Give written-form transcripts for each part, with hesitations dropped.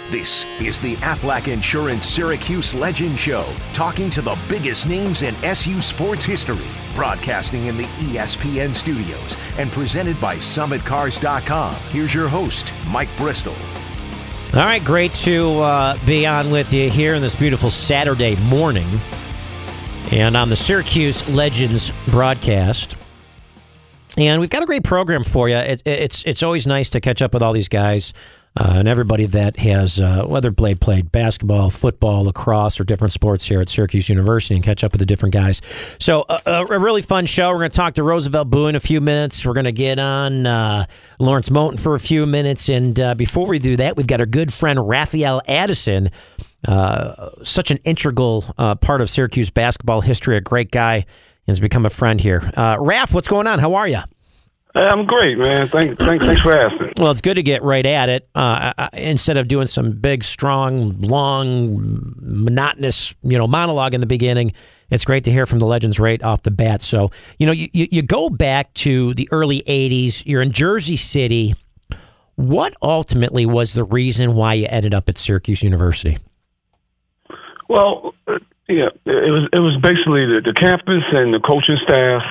This is the Aflac Insurance Syracuse Legend Show, talking to the biggest names in SU sports history, broadcasting in the ESPN studios and presented by SummitCars.com. Here's your host, Mike Bristol. All right, great to be on with you here in this beautiful Saturday morning and on the Syracuse Legends broadcast. And we've got a great program for you. It's always nice to catch up with all these guys and everybody that has, whether played basketball, football, lacrosse, or different sports here at Syracuse University, and catch up with the different guys. So a really fun show. We're going to talk to Roosevelt Bowie in a few minutes. We're going to get on Lawrence Moten for a few minutes. And before we do that, we've got our good friend Raphael Addison, such an integral part of Syracuse basketball history, a great guy, has become a friend here. Raph, what's going on? How are you? I'm great, man. Thanks for asking. Well, it's good to get right at it instead of doing some big, strong, long, monotonous, monologue in the beginning. It's great to hear from the legends right off the bat. So, you go back to the early 80s. You're in Jersey City. What ultimately was the reason why you ended up at Syracuse University? Well, it was basically the campus and the coaching staff.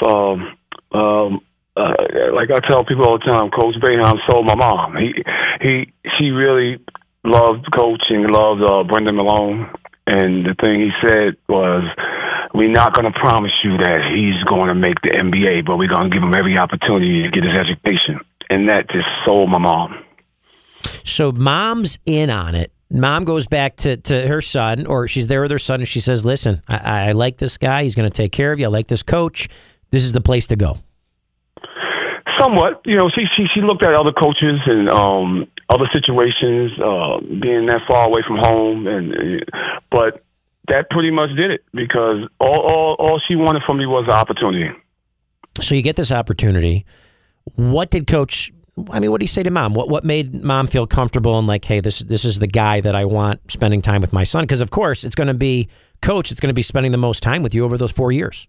Like I tell people all the time, Coach Boeheim sold my mom. She really loved coaching, loved Brendan Malone, and the thing he said was, "We're not going to promise you that he's going to make the NBA, but we're going to give him every opportunity to get his education," and that just sold my mom. So mom's in on it. Mom goes back to her son, or she's there with her son, and she says, "Listen, I like this guy. He's going to take care of you. I like this coach. This is the place to go." Somewhat, she looked at other coaches and other situations, being that far away from home, but that pretty much did it because all she wanted from me was an opportunity. So you get this opportunity. What did Coach? What did he say to Mom? What made Mom feel comfortable and like, hey, this is the guy that I want spending time with my son? Because of course it's going to be Coach. It's going to be spending the most time with you over those 4 years.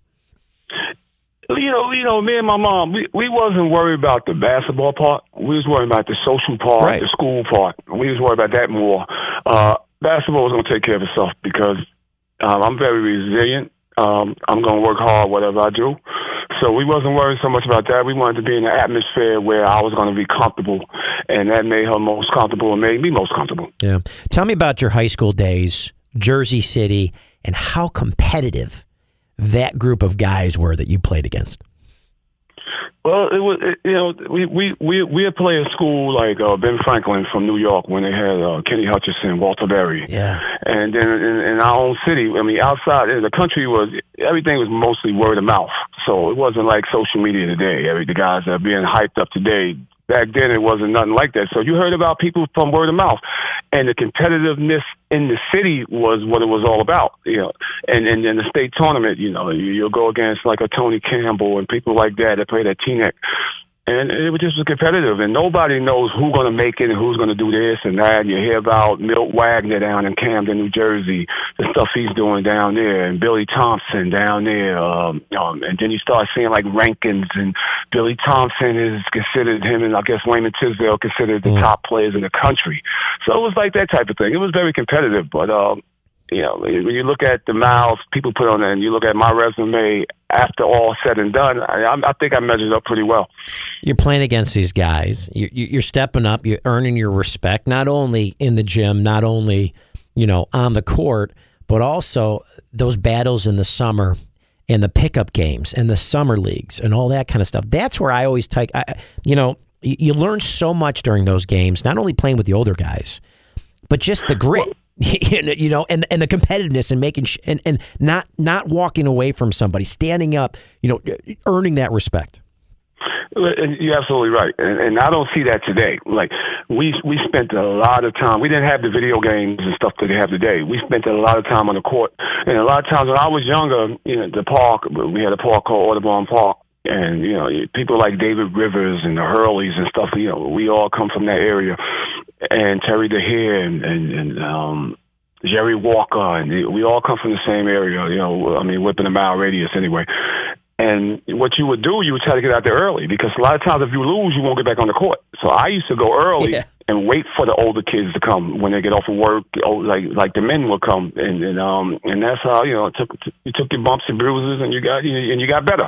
Me and my mom, we wasn't worried about the basketball part. We was worried about the social part, right, the school part. We was worried about that more. Basketball was going to take care of itself because I'm very resilient. I'm going to work hard, whatever I do. So we wasn't worried so much about that. We wanted to be in an atmosphere where I was going to be comfortable, and that made her most comfortable and made me most comfortable. Yeah. Tell me about your high school days, Jersey City, and how competitive that group of guys were that you played against. Well, it was we had played at school like Ben Franklin from New York when they had Kenny Hutchinson, Walter Berry, and then in our own city. Outside the country everything was mostly word of mouth, so it wasn't like social media today. The guys that are being hyped up today. Back then, it wasn't nothing like that. So you heard about people from word of mouth, and the competitiveness in the city was what it was all about. And in the state tournament, you'll go against like a Tony Campbell and people like that played at Teaneck. And it was just competitive, and nobody knows who's going to make it and who's going to do this and that. You hear about Milt Wagner down in Camden, New Jersey, the stuff he's doing down there, and Billy Thompson down there. And then you start seeing like rankings, and Billy Thompson is considered, him and I guess Wayman Tisdale considered the top players in the country. So it was like that type of thing. It was very competitive, but when you look at the miles people put on it and you look at my resume after all said and done, I think I measured up pretty well. You're playing against these guys. You're stepping up. You're earning your respect, not only in the gym, not only, on the court, but also those battles in the summer and the pickup games and the summer leagues and all that kind of stuff. That's where I always take, you learn so much during those games, not only playing with the older guys, but just the grit. And the competitiveness and making and not walking away from somebody, standing up, earning that respect. You're absolutely right, and I don't see that today. Like we spent a lot of time. We didn't have the video games and stuff that they have today. We spent a lot of time on the court, and a lot of times when I was younger, the park. We had a park called Audubon Park. And, people like David Rivers and the Hurleys and stuff, we all come from that area. And Terry DeHare and Jerry Walker, and we all come from the same area, within a mile radius anyway. And what you would do, you would try to get out there early because a lot of times if you lose, you won't get back on the court. So I used to go early and wait for the older kids to come when they get off of work, like the men will come, and that's how you took your bumps and bruises, and you got better.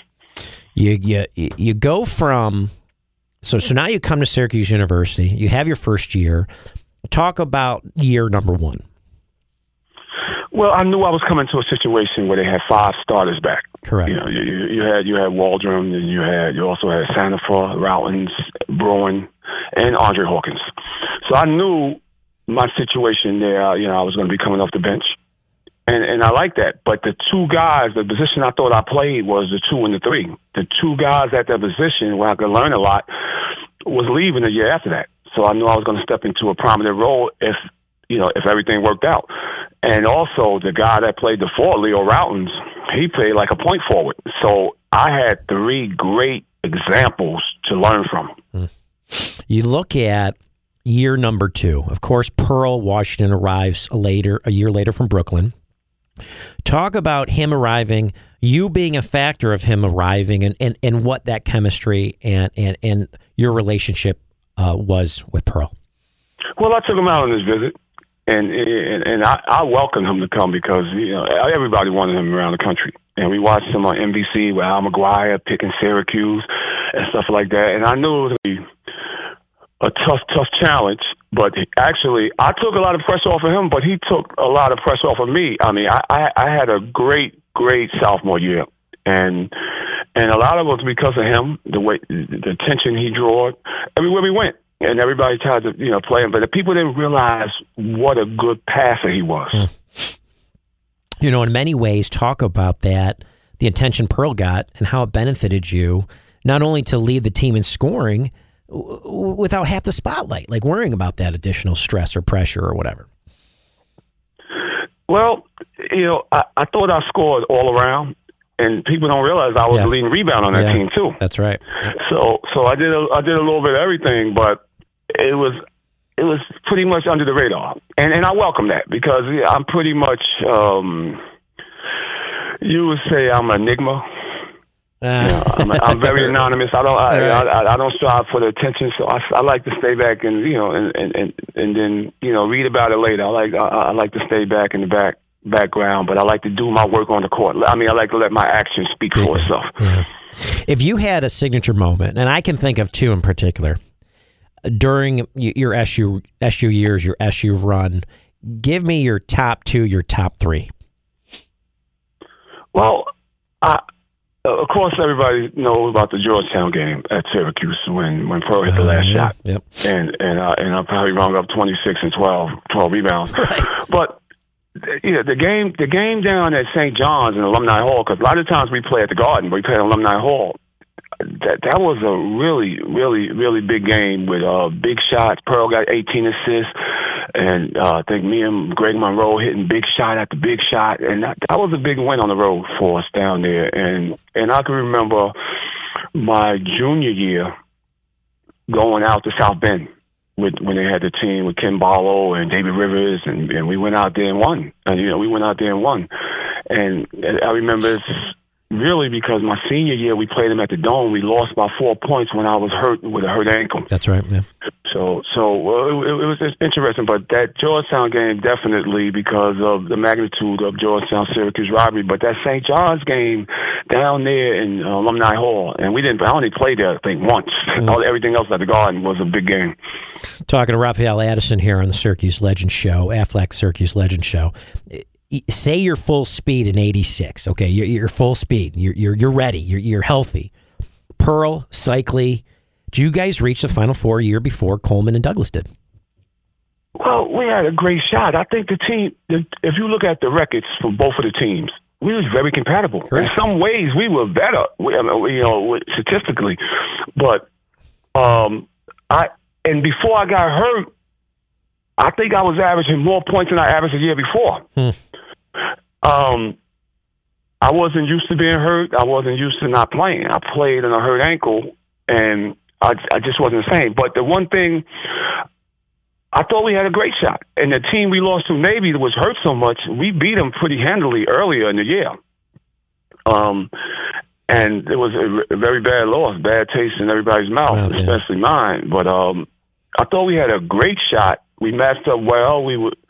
You go from so now you come to Syracuse University. You have your first year. Talk about year number one. Well, I knew I was coming to a situation where they had 5 starters back. Correct. You had Waldron, and you also had Sandifer, Routins, Bruin, and Andre Hawkins. So I knew my situation there. I was going to be coming off the bench, and I like that. But the 2 guys, the position I thought I played was the 2 and the 3. The 2 guys at that position where I could learn a lot was leaving a year after that. So I knew I was going to step into a prominent role if everything worked out. And also the guy that played the 4, Leo Routins, he played like a point forward. So I had 3 great examples to learn from. You look at year number 2. Of course, Pearl Washington arrives a year later from Brooklyn. Talk about him arriving, you being a factor of him arriving, and what that chemistry and your relationship was with Pearl. Well, I took him out on his visit. And I welcomed him to come because everybody wanted him around the country, and we watched him on NBC with Al McGuire picking Syracuse and stuff like that. And I knew it would be a tough challenge, but actually I took a lot of pressure off of him, but he took a lot of pressure off of me. I mean, I had a great sophomore year, and a lot of it was because of him, the attention he drew everywhere we went. And everybody tried to, play him, but the people didn't realize what a good passer he was. In many ways, talk about that, the attention Pearl got, and how it benefited you, not only to lead the team in scoring without half the spotlight, like worrying about that additional stress or pressure or whatever. Well, I thought I scored all around. And people don't realize I was the leading rebound on that team too. That's right. So I did a little bit of everything, but it was pretty much under the radar, and I welcome that because I'm pretty much you would say I'm an enigma. I'm very anonymous. I don't strive for the attention, so I like to stay back and then read about it later. I like to stay back in the background, but I like to do my work on the court. I mean, I like to let my actions speak for itself. Yeah. If you had a signature moment, and I can think of 2 in particular, during your SU years, your SU run, give me your top 2, your top 3. Well, of course, everybody knows about the Georgetown game at Syracuse when Pearl hit the last shot. Yep. And I probably rung up 26 and 12 rebounds. Right. But the game down at St. John's in Alumni Hall, because a lot of times we play at the Garden, but we play at Alumni Hall. That was a really, really, really big game with big shots. Pearl got 18 assists, and I think me and Greg Monroe hitting big shot after big shot, and that was a big win on the road for us down there. And I can remember my junior year going out to South Bend when they had the team with Ken Barlow and David Rivers, and we went out there and won. And we went out there and won. And I remember it's really because my senior year we played them at the Dome. We lost by 4 points when I was hurt with a hurt ankle. That's right, yeah. So it was just interesting, but that Georgetown game definitely because of the magnitude of Georgetown-Syracuse rivalry. But that St. John's game down there in Alumni Hall, and I only played there I think once. Everything else at the Garden was a big game. Talking to Raphael Addison here on the Syracuse Legend Show, Aflac Syracuse Legend Show. Say you're full speed in '86. Okay, you're full speed. You're ready. You're healthy. Pearl, Cycli. Do you guys reach the Final Four a year before Coleman and Douglas did? Well, we had a great shot. I think the team, if you look at the records for both of the teams, we was very compatible. Correct. In some ways, we were better, statistically. But before I got hurt, I think I was averaging more points than I averaged the year before. I wasn't used to being hurt. I wasn't used to not playing. I played on a hurt ankle, and I just wasn't the same. But the one thing, I thought we had a great shot. And the team we lost to, Navy, that was hurt so much, we beat them pretty handily earlier in the year. And it was a very bad loss, bad taste in everybody's mouth, especially mine. But I thought we had a great shot. We matched up well. We were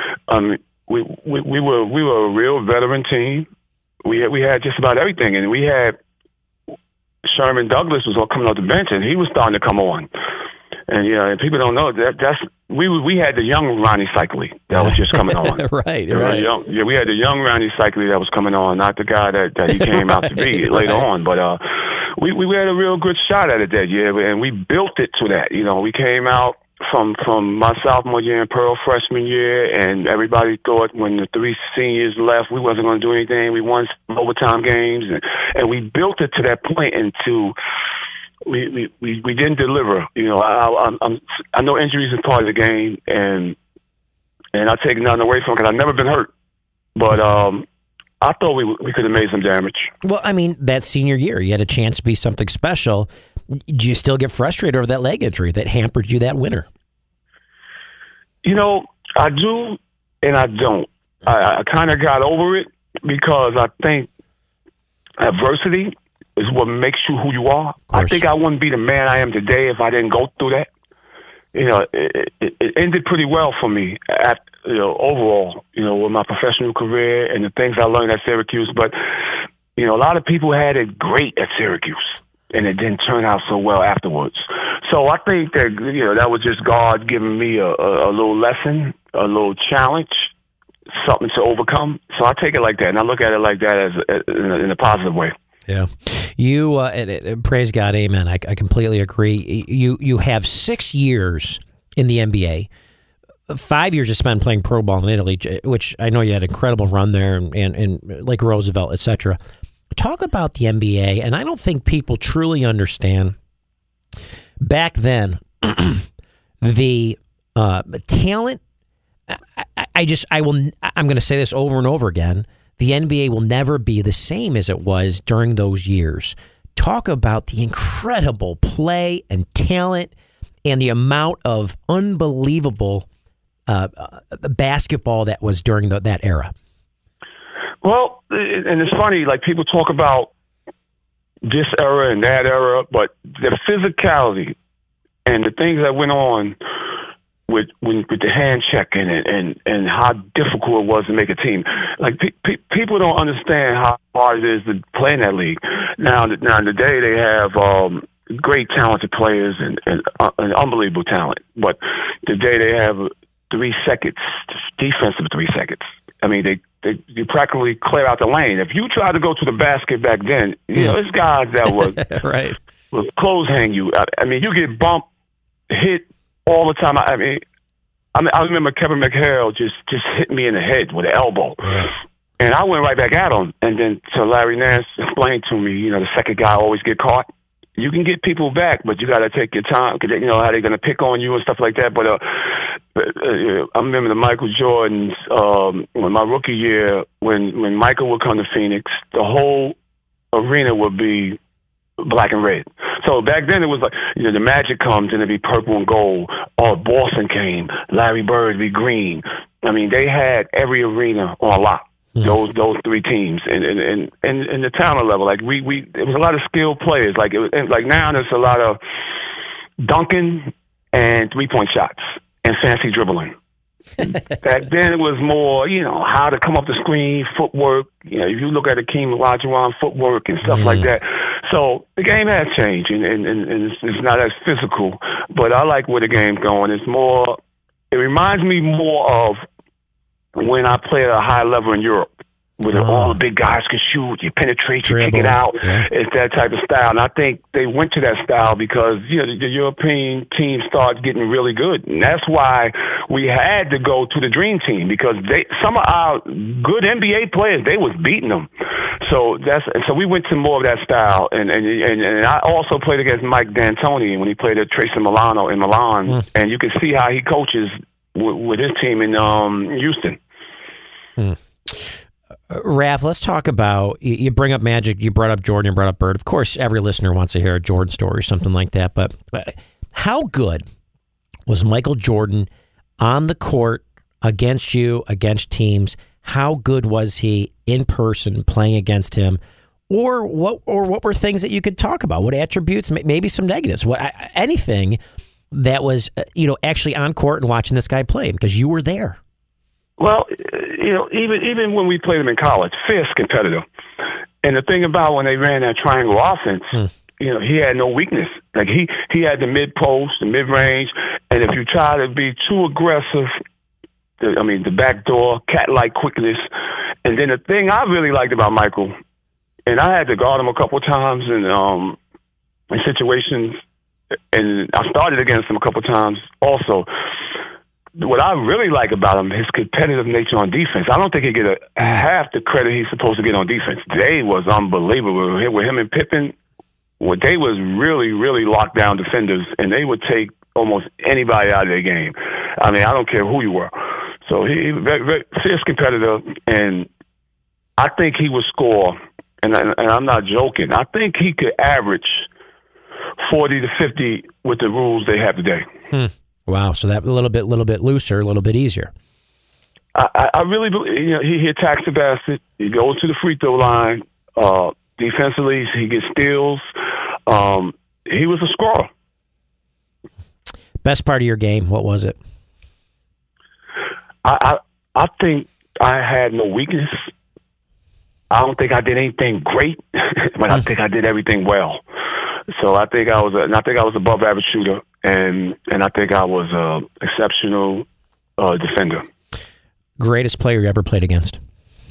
a real veteran team. We had just about everything, and we had Sherman Douglas was coming off the bench, and he was starting to come on. And and people don't know that's we had the young Ronnie Cycli that was just coming on. Right. We had the young Ronnie Cycli that was coming on, not the guy that he came out to be later on. But we had a real good shot at it that year, and we built it to that. We came out from my sophomore year and Pearl freshman year, and everybody thought when the 3 seniors left, we wasn't going to do anything. We won overtime games, and we built it to that point into. We didn't deliver. I know injuries is part of the game, and I take nothing away from it because I've never been hurt. But I thought we could have made some damage. Well, I mean, that senior year, you had a chance to be something special. Do you still get frustrated over that leg injury that hampered you that winter? I do and I don't. I kind of got over it because I think adversity is what makes you who you are. I think I wouldn't be the man I am today if I didn't go through that. It ended pretty well for me overall, with my professional career and the things I learned at Syracuse. But, a lot of people had it great at Syracuse, and it didn't turn out so well afterwards. So I think that, that was just God giving me a little lesson, a little challenge, something to overcome. So I take it like that, and I look at it like that as in a positive way. Yeah. You, praise God, amen. I completely agree. You have 6 years in the NBA, 5 years you spent playing pro ball in Italy, which I know you had an incredible run there and Lake Roosevelt, etc. Talk about the NBA, and I don't think people truly understand. Back then, the talent, I'm going to say this over and over again, the NBA will never be the same as it was during those years. Talk about the incredible play and talent and the amount of unbelievable basketball that was during that era. Well, and it's funny, like people talk about this era and that era, but the physicality and the things that went on with the hand checking and how difficult it was to make a team. Like people don't understand how hard it is to play in that league. Now today they have great talented players and unbelievable talent, but today they have 3 seconds defensive 3 seconds. I mean you practically clear out the lane. If you try to go to the basket back then, there's guys that would right. Would clothes hang you. I mean you get bumped, hit all the time. I remember Kevin McHale just hit me in the head with an elbow. Yeah. And I went right back at him. And then so Larry Nance explained to me, the second guy always get caught. You can get people back, but you got to take your time because, how they're going to pick on you and stuff like that. But I remember the Michael Jordans, my rookie year, when Michael would come to Phoenix, the whole arena would be black and red. So back then it was like, the Magic comes and it'd be purple and gold. Or Boston came, Larry Bird would be green. I mean, they had every arena on lock. Those 3 teams and the talent level, like it was a lot of skilled players. Like now there's a lot of dunking and 3-point shots and fancy dribbling. Back then it was more, how to come up the screen, footwork. If you look at Hakeem Olajuwon footwork and stuff like that. So the game has changed and it's not as physical. But I like where the game's going. It reminds me more of when I played at a high level in Europe, where all the big guys can shoot, you penetrate, you kick it out. Yeah. It's that type of style. And I think they went to that style because, the European team started getting really good. And that's why we had to go to the Dream Team because some of our good NBA players, they was beating them. So we went to more of that style. And I also played against Mike D'Antoni when he played at Tracy Milano in Milan. And you can see how he coaches with his team in Houston. Raph, let's talk about, you bring up Magic, you brought up Jordan, you brought up Bird. Of course, every listener wants to hear a Jordan story or something like that, but how good was Michael Jordan on the court against you, against teams? How good was he in person playing against him? Or what were things that you could talk about? What attributes, maybe some negatives, anything that was, actually on court and watching this guy play because you were there? Well, even when we played him in college, fierce competitive. And the thing about when they ran that triangle offense, he had no weakness. Like he had the mid post, the mid range, and if you try to be too aggressive, the back door, cat-like quickness. And then the thing I really liked about Michael, and I had to guard him a couple times in situations, and I started against him a couple times also. What I really like about him, his competitive nature on defense. I don't think he get half the credit he's supposed to get on defense. They was unbelievable. With him and Pippen, they was really, really locked down defenders, and they would take almost anybody out of their game. I don't care who you were. So he very, very fierce competitor, and I think he would score, and I'm not joking, I think he could average 40 to 50 with the rules they have today. Wow, so that a little bit looser, a little bit easier. I really believe he attacks the basket. He goes to the free throw line. Defensively, he gets steals. He was a scorer. Best part of your game, what was it? I think I had no weakness. I don't think I did anything great, but I think I did everything well. So I think I was above average shooter, and I think I was an exceptional defender. Greatest player you ever played against?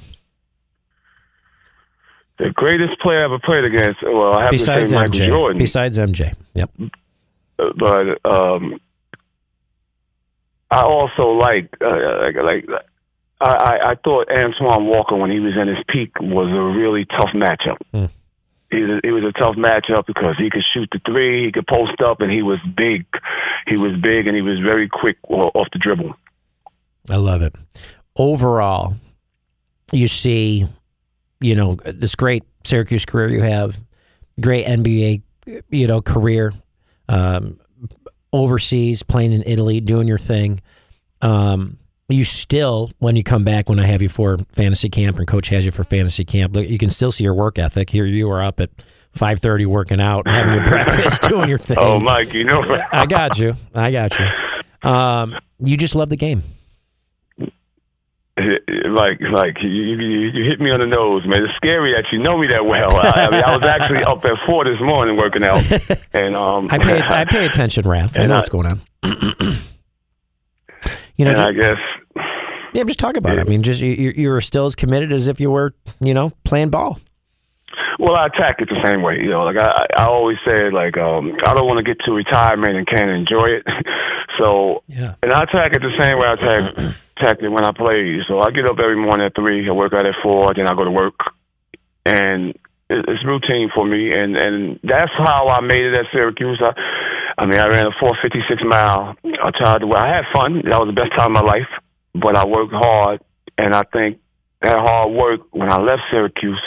The greatest player I ever played against. Well, I have Besides to say MJ. Michael Jordan. Besides MJ, yep. But I also I thought Antoine Walker, when he was in his peak, was a really tough matchup. It was a tough matchup because he could shoot the three, he could post up, and he was big. He was big, and he was very quick off the dribble. I love it. Overall, you see, this great Syracuse career you have, great NBA, career, overseas, playing in Italy, doing your thing. You still, when you come back, when I have you for fantasy camp and Coach has you for fantasy camp, you can still see your work ethic. Here you are up at 5:30 working out, having your breakfast, doing your thing. Oh, Mike, I got you. You just love the game. Like you hit me on the nose, man. It's scary that you know me that well. I was actually up at 4 this morning working out, and I pay attention, Raph. I know what's going on. I guess. Yeah, I'm just talking about it. I mean, just you're still as committed as if you were, playing ball. Well, I attack it the same way. I always say, I don't want to get to retirement and can't enjoy it. So, yeah. And I attack it the same way I attack it when I play. So I get up every morning at 3, I work out at 4, then I go to work. And it's routine for me. And that's how I made it at Syracuse. I ran a 4:56 mile. I had fun. That was the best time of my life. But I worked hard. And I think that hard work, when I left Syracuse,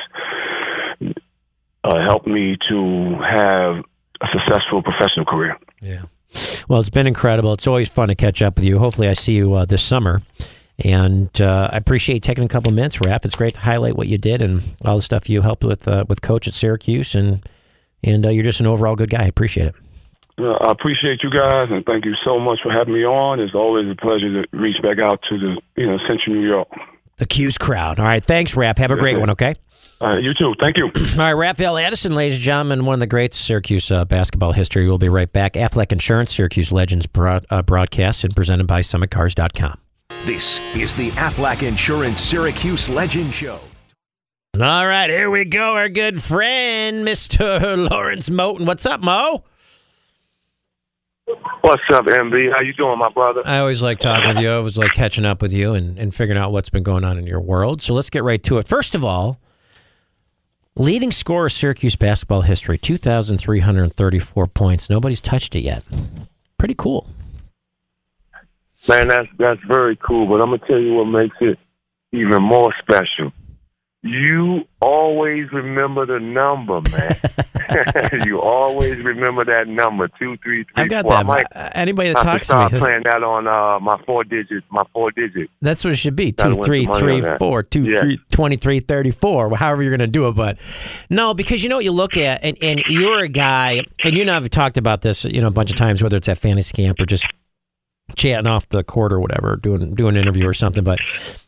helped me to have a successful professional career. Yeah. Well, it's been incredible. It's always fun to catch up with you. Hopefully I see you this summer. And I appreciate taking a couple minutes, Raph. It's great to highlight what you did and all the stuff you helped with Coach at Syracuse. And you're just an overall good guy. I appreciate it. I appreciate you guys, and thank you so much for having me on. It's always a pleasure to reach back out to the Central New York. The Q's crowd. All right, thanks, Raph. Have a great one, okay? You too. Thank you. All right, Raphael Addison, ladies and gentlemen, one of the greats of Syracuse basketball history. We'll be right back. Aflac Insurance, Syracuse Legends broadcast and presented by SummitCars.com. This is the Aflac Insurance Syracuse Legend Show. All right, here we go. Our good friend, Mr. Lawrence Moten. What's up, Mo? What's up, MB? How you doing, my brother? I always like talking with you. I always like catching up with you and figuring out what's been going on in your world. So let's get right to it. First of all, leading scorer of Syracuse basketball history, 2,334 points. Nobody's touched it yet. Pretty cool. Man, that's very cool, but I'm going to tell you what makes it even more special. You always remember the number, man. You always remember that number, 233. I got that. Anybody that talks to me, playing that on my four digit. That's what it should be. 2 3 3 4 2 3 23 34. However you're going to do it, but no, because you know what you look at, and you're a guy, and you and I have talked about this, a bunch of times, whether it's at fantasy camp or just chatting off the court or whatever, doing an interview or something, but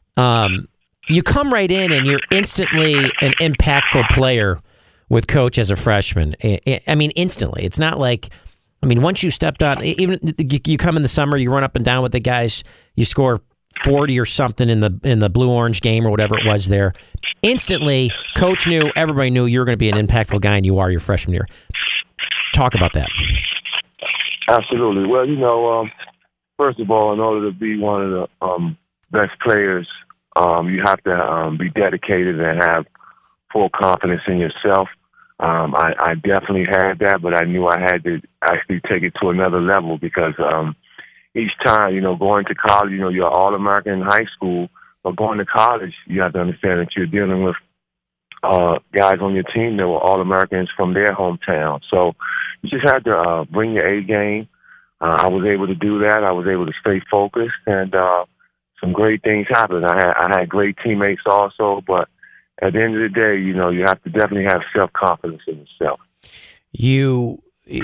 you come right in and you're instantly an impactful player with Coach as a freshman. I mean, instantly. It's not like, once you stepped on, even you come in the summer, you run up and down with the guys, you score 40 or something in the blue-orange game or whatever it was there. Instantly, Coach knew, everybody knew you were going to be an impactful guy, and you are your freshman year. Talk about that. Absolutely. Well, first of all, in order to be one of the best players, you have to be dedicated and have full confidence in yourself. I definitely had that, but I knew I had to actually take it to another level because each time, going to college, you're an All-American in high school, but going to college, you have to understand that you're dealing with guys on your team that were All-Americans from their hometown. So you just had to bring your A game. I was able to do that. I was able to stay focused, and some great things happened. I had great teammates also, but at the end of the day, you have to definitely have self-confidence in yourself. You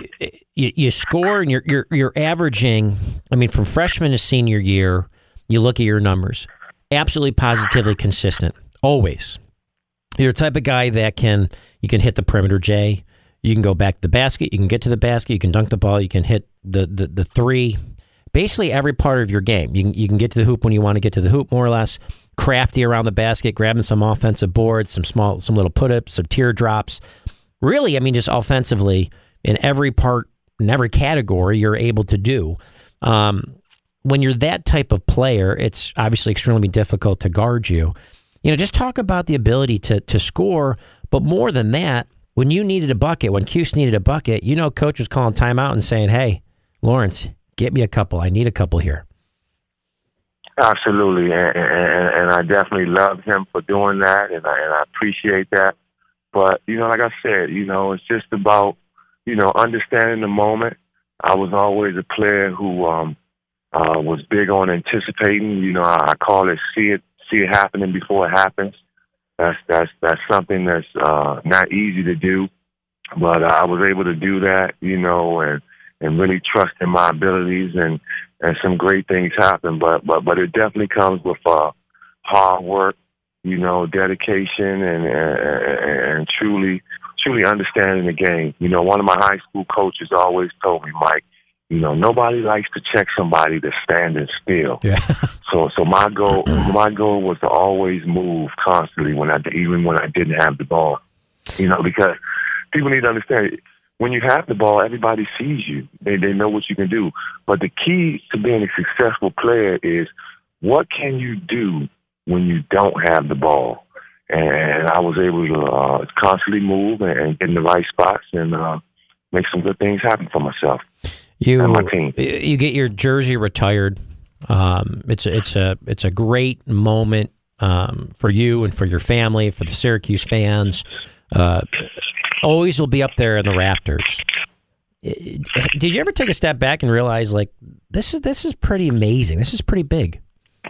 score, and you're averaging. From freshman to senior year, you look at your numbers, absolutely positively consistent, always. You're the type of guy that you can hit the perimeter, Jay. You can go back to the basket. You can get to the basket. You can dunk the ball. You can hit the three. Basically, every part of your game. You can get to the hoop when you want to get to the hoop, more or less. Crafty around the basket, grabbing some offensive boards, some little put-ups, some teardrops. Really, just offensively, in every part, in every category, you're able to do. When you're that type of player, it's obviously extremely difficult to guard you. Just talk about the ability to score, but more than that, when you needed a bucket, when Cuse needed a bucket, Coach was calling timeout and saying, hey, Lawrence, get me a couple. I need a couple here. Absolutely, and I definitely love him for doing that, and I appreciate that. But, like I said, it's just about, understanding the moment. I was always a player who was big on anticipating. I call it see it happening before it happens. That's something that's not easy to do, but I was able to do that, and really trust in my abilities, and some great things happen. But it definitely comes with hard work, dedication, and truly understanding the game. One of my high school coaches always told me, Mike, nobody likes to check somebody that's standing still. Yeah. So my goal was to always move constantly even when I didn't have the ball. Because people need to understand, when you have the ball, everybody sees you. They know what you can do. But the key to being a successful player is, what can you do when you don't have the ball? And I was able to constantly move and get in the right spots and make some good things happen for myself and my team. You get your jersey retired. It's a great moment for you and for your family, for the Syracuse fans. Always will be up there in the rafters. Did you ever take a step back and realize, like, this is pretty amazing? This is pretty big.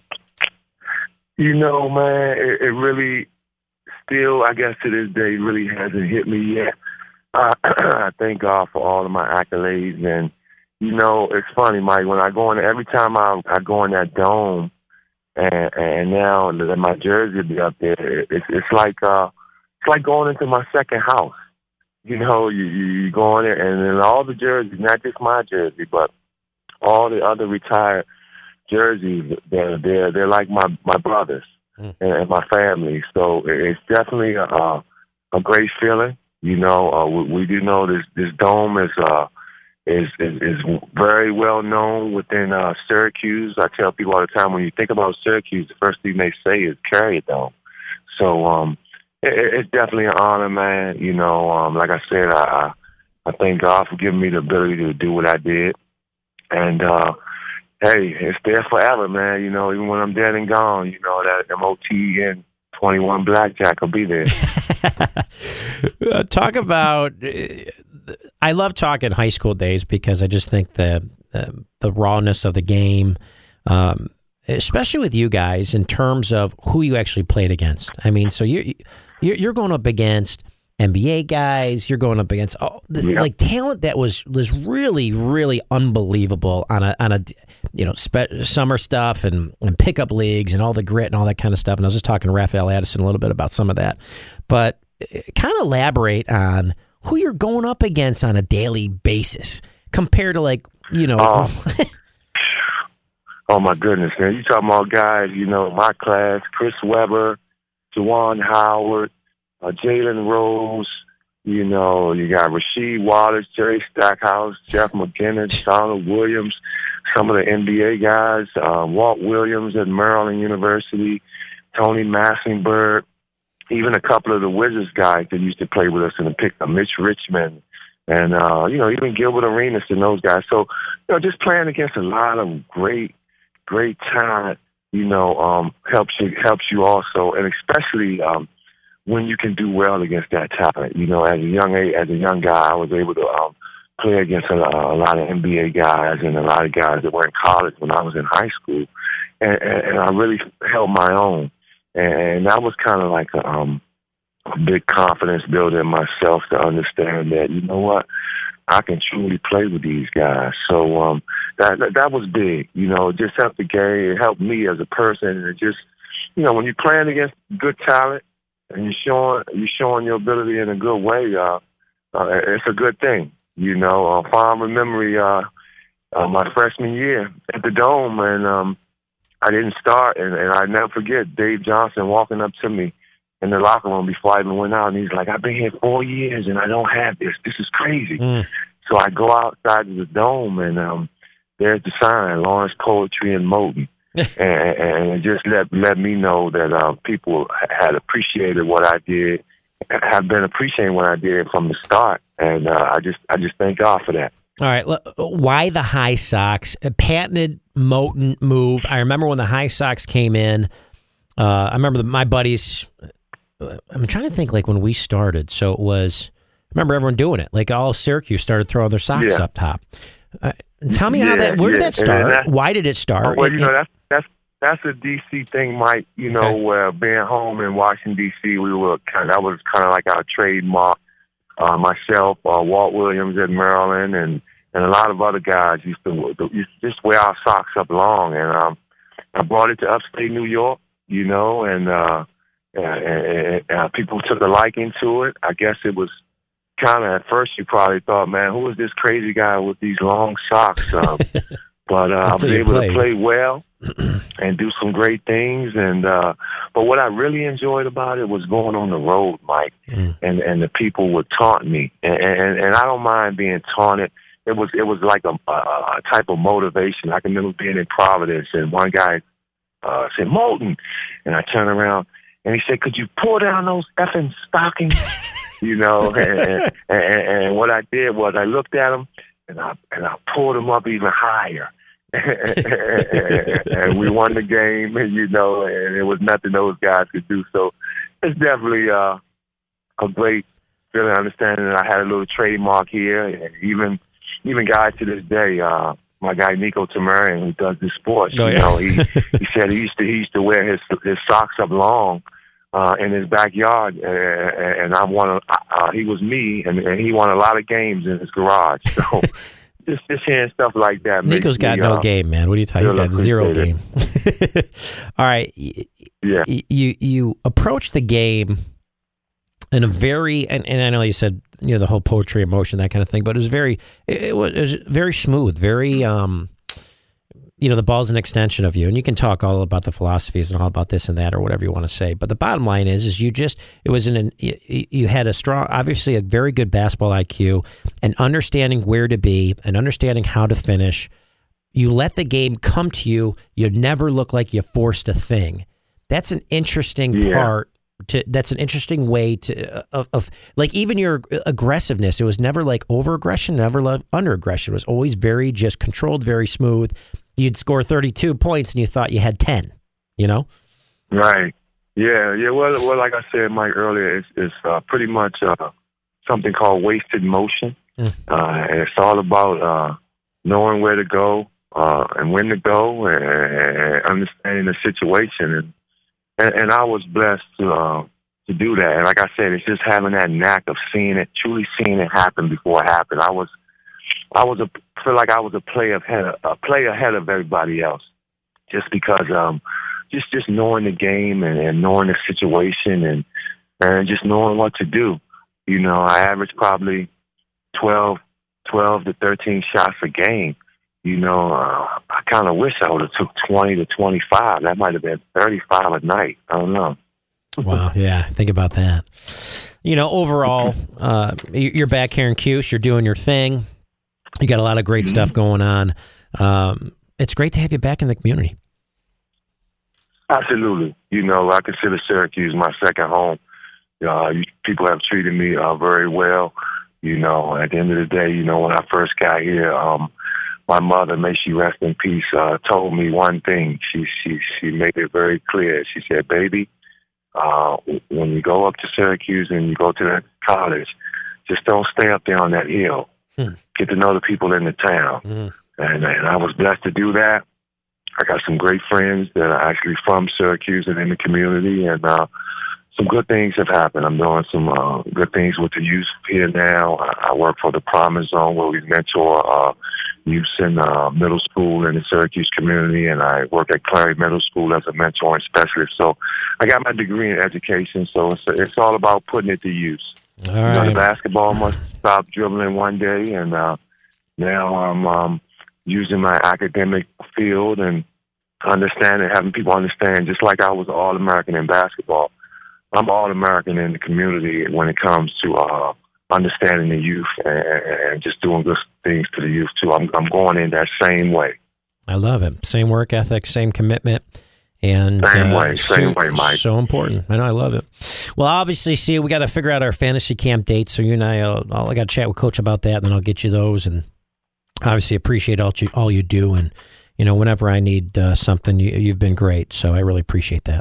Man, it really still, I guess to this day, really hasn't hit me yet. I thank God for all of my accolades. And, it's funny, Mike, when I go in, every time I go in that dome and now that my jersey will be up there, it's like going into my second house. You go in there, and then all the jerseys, not just my jersey, but all the other retired jerseys, they're like my brothers and my family. So it's definitely a great feeling. We do know this dome is very well known within Syracuse. I tell people all the time, when you think about Syracuse, the first thing they say is Carrier Dome. So it's definitely an honor, man. Like I said, I thank God for giving me the ability to do what I did. And, hey, it's there forever, man. Even when I'm dead and gone, that MOTN 21 blackjack will be there. Talk about. I love talking high school days because I just think the rawness of the game, especially with you guys in terms of who you actually played against. I mean, so you're going up against NBA guys. You're going up against like talent that was really, really unbelievable on a summer stuff and pickup leagues and all the grit and all that kind of stuff. And I was just talking to Raphael Addison a little bit about some of that, but kind of elaborate on who you're going up against on a daily basis compared to Oh my goodness, man! You talking about guys? My class: Chris Webber, Juwan Howard, Jalen Rose. You got Rasheed Wallace, Jerry Stackhouse, Jeff McGinnis, Donald Williams. Some of the NBA guys: Walt Williams at Maryland University, Tony Massenberg. Even a couple of the Wizards guys that used to play with us in the pickup, Mitch Richmond, and even Gilbert Arenas and those guys. So, just playing against a lot of great talent, helps you also, and especially when you can do well against that talent. As a young guy, I was able to play against a lot of NBA guys and a lot of guys that were in college when I was in high school, and I really held my own. And that was kind of like a big confidence builder in myself to understand that, I can truly play with these guys. So that was big, just helped the game. It helped me as a person. And it just, when you're playing against good talent and you're showing your ability in a good way, it's a good thing. Fond memory, my freshman year at the Dome, and I didn't start, and I never forget Dave Johnson walking up to me in the locker room before I even went out, and he's like, I've been here 4 years, and I don't have this. This is crazy. So I go outside to the Dome, and there's the sign, Lawrence Poetry in Moton. and it just let me know that people had appreciated what I did, have been appreciating what I did from the start, and I just thank God for that. All right, why the High Sox? A patented Moton move. I remember when the High Sox came in. I remember my buddies. I'm trying to think like when we started. So it was. I remember everyone doing it. Like all of Syracuse started throwing their socks up top. Tell me how that. Where did that start? Why did it start? Well, that's a DC thing, Mike. Where being home in Washington D.C., that was kind of like our trademark. Myself, Walt Williams at Maryland, and a lot of other guys used to just wear our socks up long, and I brought it to upstate New York, and people took a liking to it. I guess it was kind of, at first you probably thought, man, who is this crazy guy with these long socks? But I was able to play well and do some great things. And but what I really enjoyed about it was going on the road, Mike, and the people would taunt me, and I don't mind being taunted. It was like a type of motivation. I can remember being in Providence, and one guy said, Moton, and I turned around and he said, could you pull down those effing stockings? And what I did was I looked at him and I pulled him up even higher. And we won the game, and it was nothing those guys could do. So it's definitely a great feeling, understanding that I had a little trademark here. And even guys to this day, my guy Nico Tamarian, who does this sports, he said he used to wear his socks up long in his backyard, and he was me, and he won a lot of games in his garage. So. Just hearing stuff like that. Nico's got no game, man. What are you talking? He's got zero game. All right. Yeah. You approach the game in a very, and I know you said the whole poetry, emotion, that kind of thing, but it was very smooth, very the ball's an extension of you, and you can talk all about the philosophies and all about this and that or whatever you want to say. But the bottom line is you had obviously a very good basketball IQ and understanding where to be and understanding how to finish. You let the game come to you. You never look like you forced a thing. That's an interesting part. That's an interesting way of like even your aggressiveness. It was never like over aggression, never under aggression. It was always very just controlled, very smooth. You'd score 32 points and you thought you had 10, Right. Yeah. Well, like I said, Mike, earlier, it's pretty much something called wasted motion. And it's all about knowing where to go and when to go and understanding the situation. And I was blessed to do that. And like I said, it's just having that knack of truly seeing it happen before it happened. I feel like I was a play ahead of everybody else, just because just knowing the game and knowing the situation and just knowing what to do. You know, I averaged probably 12 to 13 shots a game. You know, I kind of wish I would have took 20 to 25. That might have been 35 a night. I don't know. Wow, yeah, think about that. You know, overall, you're back here in Cuse. You're doing your thing. You got a lot of great stuff going on. It's great to have you back in the community. Absolutely. You know, I consider Syracuse my second home. People have treated me very well. You know, at the end of the day, you know, when I first got here, my mother, may she rest in peace, told me one thing. She made it very clear. She said, baby, when you go up to Syracuse and you go to that college, just don't stay up there on that hill. Get to know the people in the town. And I was blessed to do that. I got some great friends that are actually from Syracuse and in the community, and some good things have happened. I'm doing some good things with the youth here now. I work for the Promise Zone, where we mentor youth in middle school in the Syracuse community, and I work at Clary Middle School as a mentoring specialist. So I got my degree in education, so it's all about putting it to use. All right. You know, the basketball must stop dribbling one day, and now I'm using my academic field and having people understand, just like I was All-American in basketball, I'm All-American in the community when it comes to understanding the youth and just doing good things to the youth, too. I'm going in that same way. I love it. Same work ethic, same commitment. And same way, Mike. So important. I know, I love it. Well, obviously, see, we got to figure out our fantasy camp dates. So you and I got to chat with Coach about that, and then I'll get you those. And obviously, appreciate all you do. And you know, whenever I need something, you've been great. So I really appreciate that.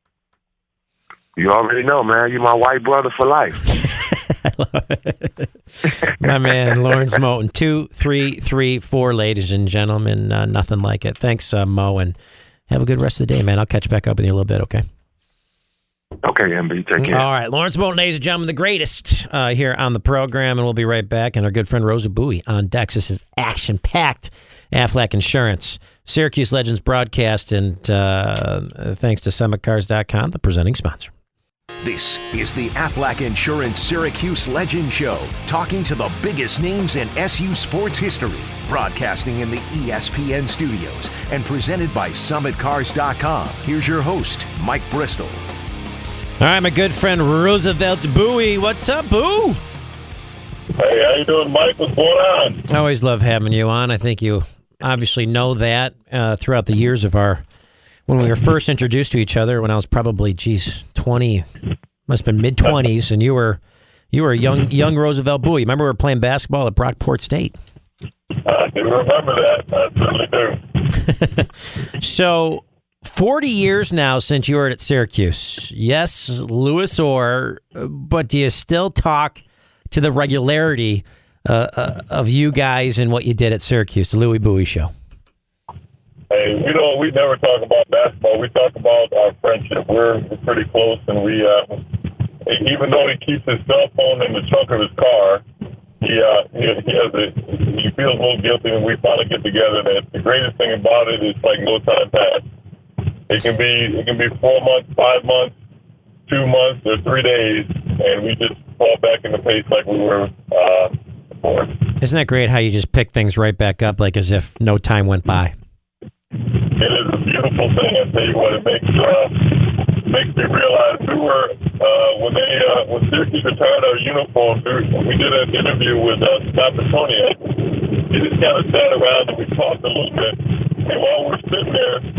You already know, man. You're my white brother for life. I love it. My man, Lawrence Moten. 2, 3, 3, 4, ladies and gentlemen. Nothing like it. Thanks, Mo, and have a good rest of the day, man. I'll catch back up with you in a little bit, okay? Okay, MB. Take care. All right. Lawrence Moten, ladies and gentlemen, the greatest here on the program, and we'll be right back. And our good friend Rosa Bowie on deck. This is action-packed Aflac Insurance, Syracuse Legends broadcast, and thanks to SummitCars.com, the presenting sponsor. This is the Aflac Insurance Syracuse Legend Show, talking to the biggest names in SU sports history, broadcasting in the ESPN studios, and presented by SummitCars.com. Here's your host, Mike Bristol. All right, my good friend Roosevelt Bowie. What's up, Boo? Hey, how you doing, Mike? What's going on? I always love having you on. I think you obviously know that throughout the years of when we were first introduced to each other, when I was probably, 20, must have been mid-20s, and you were a young Roosevelt Bowie. Remember we were playing basketball at Brockport State? I do remember that. I certainly do. So, 40 years now since you were at Syracuse. Yes, Louis Orr, but do you still talk to the regularity of you guys and what you did at Syracuse, the Louis Bowie Show? Hey, we never talk about basketball. We talk about our friendship. We're pretty close, and we even though he keeps his cell phone in the trunk of his car, he feels a little guilty, and we finally get together. And the greatest thing about it is like no time passed. It can be 4 months, 5 months, 2 months, or 3 days, and we just fall back into pace like we were before. Isn't that great how you just pick things right back up, like as if no time went by? It is a beautiful thing. I tell you what, it makes me realize we were when Syracuse retired our uniforms. We did an interview with Scott Petronia. We just kind of sat around and we talked a little bit. And while we're sitting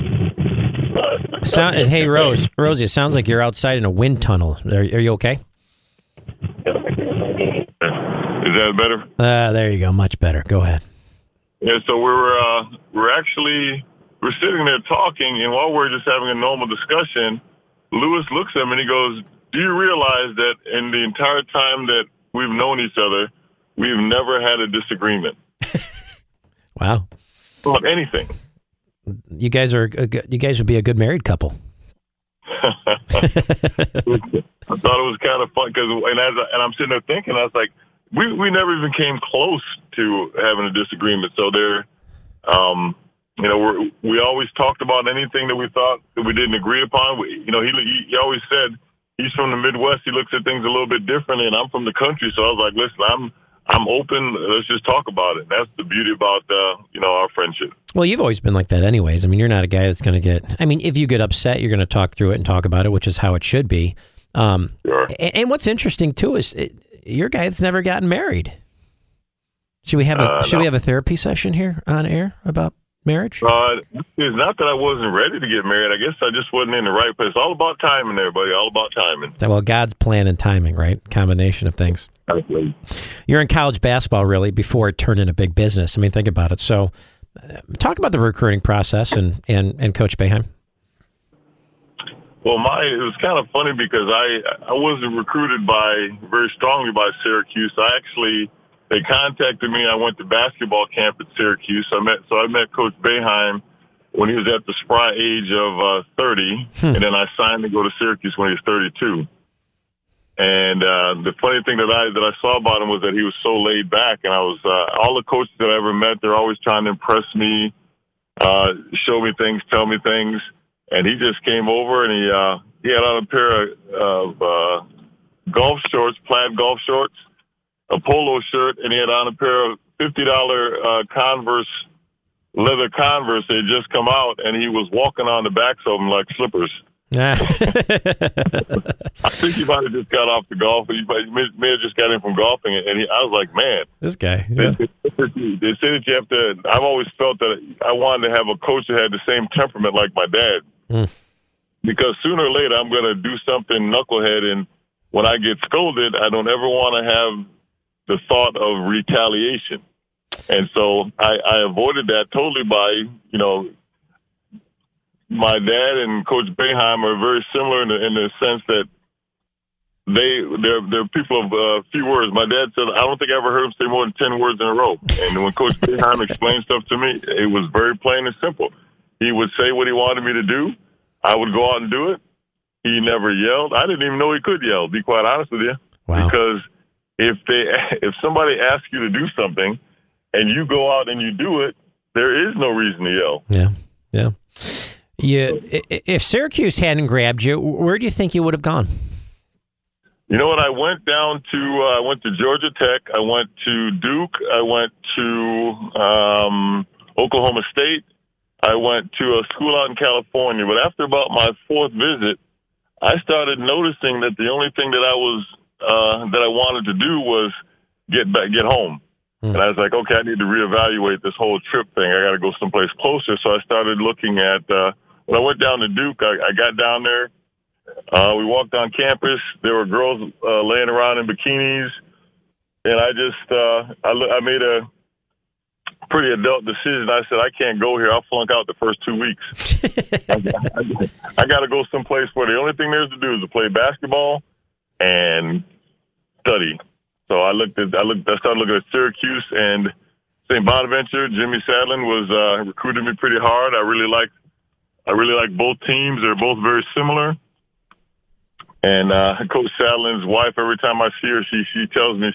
there, hey Rosie, it sounds like you're outside in a wind tunnel. Are you okay? Is that better? There you go, much better. Go ahead. Yeah, so we're sitting there talking, and while we're just having a normal discussion, Lewis looks at me and he goes, "Do you realize that in the entire time that we've known each other, we've never had a disagreement?" Wow. About anything. You guys would be a good married couple. I thought it was kind of fun because, and I'm sitting there thinking, I was like, we never even came close to having a disagreement. So there, we always talked about anything that we thought that we didn't agree upon. He always said he's from the Midwest. He looks at things a little bit differently, and I'm from the country. So I was like, listen, I'm open. Let's just talk about it. That's the beauty about our friendship. Well, you've always been like that anyways. I mean, you're not a guy that's going to get... I mean, if you get upset, you're going to talk through it and talk about it, which is how it should be. Sure. And what's interesting, too, is you're a guy that's never gotten married. Should we have a therapy session here on air about marriage? It's not that I wasn't ready to get married. I guess I just wasn't in the right place. All about timing, everybody. All about timing. Well, God's plan and timing, right? Combination of things. Exactly. You're in college basketball, really, before it turned into big business. I mean, think about it. So talk about the recruiting process and Coach Boeheim. Well, it was kind of funny because I wasn't recruited very strongly by Syracuse. They contacted me. I went to basketball camp at Syracuse. I met Coach Boeheim when he was at the spry age of 30, and then I signed to go to Syracuse when he was 32. And the funny thing that I saw about him was that he was so laid back, and I was all the coaches that I ever met, they're always trying to impress me, show me things, tell me things, and he just came over and he had on a pair of golf shorts, plaid golf shorts, a polo shirt, and he had on a pair of $50 leather Converse that had just come out, and he was walking on the backs of them like slippers. I think he might have just got off the golf. He may have just got in from golfing, and I was like, man, this guy. Yeah. They say that you have to. I've always felt that I wanted to have a coach that had the same temperament like my dad, because sooner or later I'm going to do something knucklehead, and when I get scolded, I don't ever want to have the thought of retaliation, and so I avoided that totally by my dad and Coach Boeheim are very similar in the sense that they're people of few words. My dad said, I don't think I ever heard him say more than 10 words in a row. And when Coach Boeheim explained stuff to me, it was very plain and simple. He would say what he wanted me to do. I would go out and do it. He never yelled. I didn't even know he could yell, to be quite honest with you. Wow. Because if somebody asks you to do something and you go out and you do it, there is no reason to yell. Yeah. If Syracuse hadn't grabbed you, where do you think you would have gone? You know what? I went to Georgia Tech. I went to Duke. I went to Oklahoma State. I went to a school out in California. But after about my fourth visit, I started noticing that the only thing that I wanted to do was get home. And I was like, okay, I need to reevaluate this whole trip thing. I got to go someplace closer. So I started looking at. When I went down to Duke, I got down there. We walked on campus. There were girls laying around in bikinis, and I made a pretty adult decision. I said, I can't go here. I'll flunk out the first 2 weeks. I got to go someplace where the only thing there's to do is to play basketball and study. So I started looking at Syracuse and St. Bonaventure. Jimmy Sadlin was recruited me pretty hard. I really like both teams. They're both very similar. And Coach Sadlin's wife, every time I see her, she tells me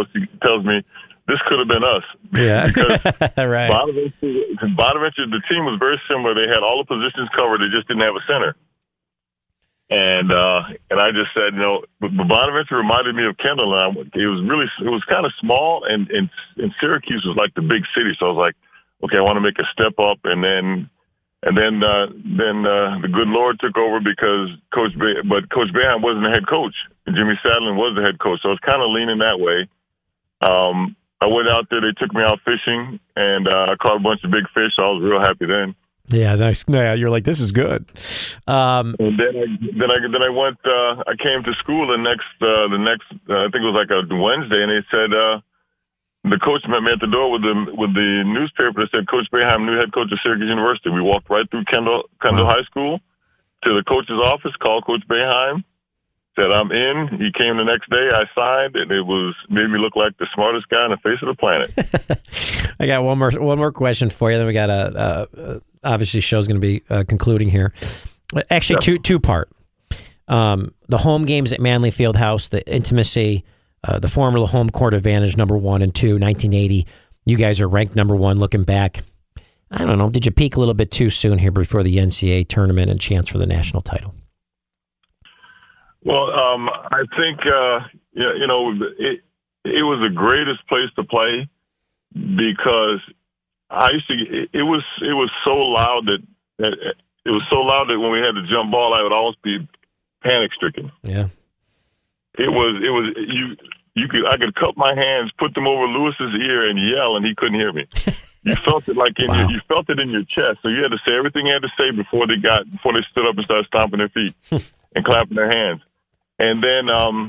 this could have been us. Yeah, because right. Bonaventure, the team was very similar. They had all the positions covered. They just didn't have a center. And I just said, but Bonaventure reminded me of Kendall. And it was kind of small, and Syracuse was like the big city. So I was like, okay, I want to make a step up, and then the good Lord took over because Coach Boeheim wasn't the head coach. Jimmy Sadlin was the head coach, so I was kind of leaning that way. I went out there. They took me out fishing, and I caught a bunch of big fish. So I was real happy then. Yeah, nice. Yeah, you're like, this is good. And then I went. I came to school the next. I think it was like a Wednesday, and they said. The coach met me at the door with the newspaper that said Coach Boeheim, new head coach of Syracuse University. We walked right through Kendall High School, to the coach's office, called Coach Boeheim, said I'm in. He came the next day. I signed, and it made me look like the smartest guy on the face of the planet. I got one more question for you. Then we got obviously show's going to be concluding here. Actually, two part. The home games at Manley Fieldhouse, the intimacy, the former home court advantage, number 1 and 2, 1980. You guys are ranked number 1. Looking back, I don't know. Did you peak a little bit too soon here before the NCAA tournament and chance for the national title? Well, I think it was the greatest place to play because it was so loud that when we had the jump ball, I would always be panic stricken. Yeah, I could cup my hands, put them over Lewis's ear, and yell, and he couldn't hear me. You felt it you felt it in your chest. So you had to say everything you had to say before they stood up and started stomping their feet and clapping their hands. And then,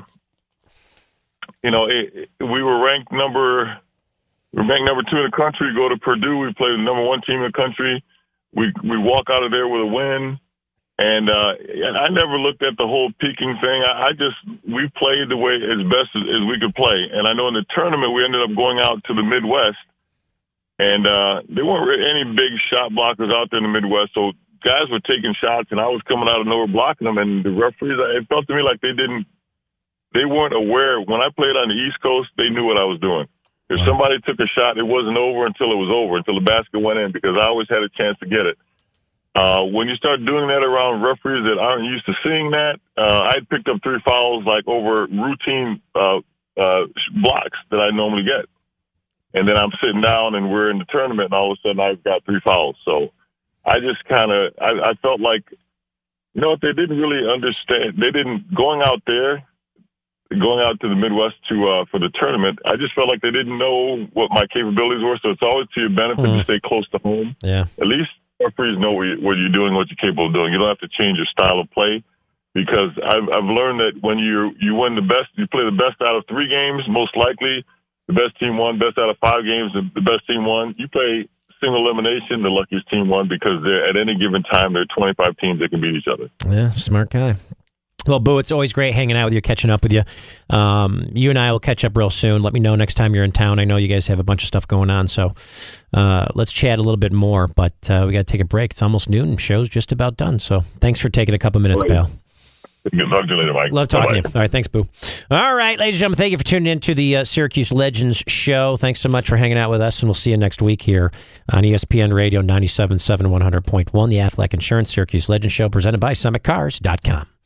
we were ranked number 2 in the country. We go to Purdue. We play the number 1 team in the country. We walk out of there with a win. And I never looked at the whole peaking thing. We played the way as best as we could play. And I know in the tournament we ended up going out to the Midwest, and there weren't really any big shot blockers out there in the Midwest. So guys were taking shots, and I was coming out of nowhere blocking them. And the referees, it felt to me like they weren't aware. When I played on the East Coast, they knew what I was doing. If somebody took a shot, it wasn't over until it was over, until the basket went in, because I always had a chance to get it. When you start doing that around referees that aren't used to seeing that, I'd picked up 3 fouls like over routine blocks that I normally get. And then I'm sitting down and we're in the tournament, and all of a sudden I've got 3 fouls. So I just I felt like, they didn't really understand. They didn't, going out to the Midwest for the tournament, I just felt like they didn't know what my capabilities were. So it's always to your benefit to stay close to home. Yeah. At least referees know what you're doing, what you're capable of doing. You don't have to change your style of play, because I've learned that when you win the best, you play the best out of 3 games, most likely the best team won. Best out of 5 games, the best team won. You play single elimination, the luckiest team won, because at any given time there are 25 teams that can beat each other. Yeah, smart guy. Well, Boo, it's always great hanging out with you, catching up with you. You and I will catch up real soon. Let me know next time you're in town. I know you guys have a bunch of stuff going on, so let's chat a little bit more. But we got to take a break. It's almost noon. Show's just about done. So thanks for taking a couple minutes, pal. Good talking to you later, Mike. Love talking to you. All right, thanks, Boo. All right, ladies and gentlemen, thank you for tuning in to the Syracuse Legends show. Thanks so much for hanging out with us, and we'll see you next week here on ESPN Radio 97.7 100.1, the Aflac Insurance Syracuse Legends show, presented by SummitCars.com.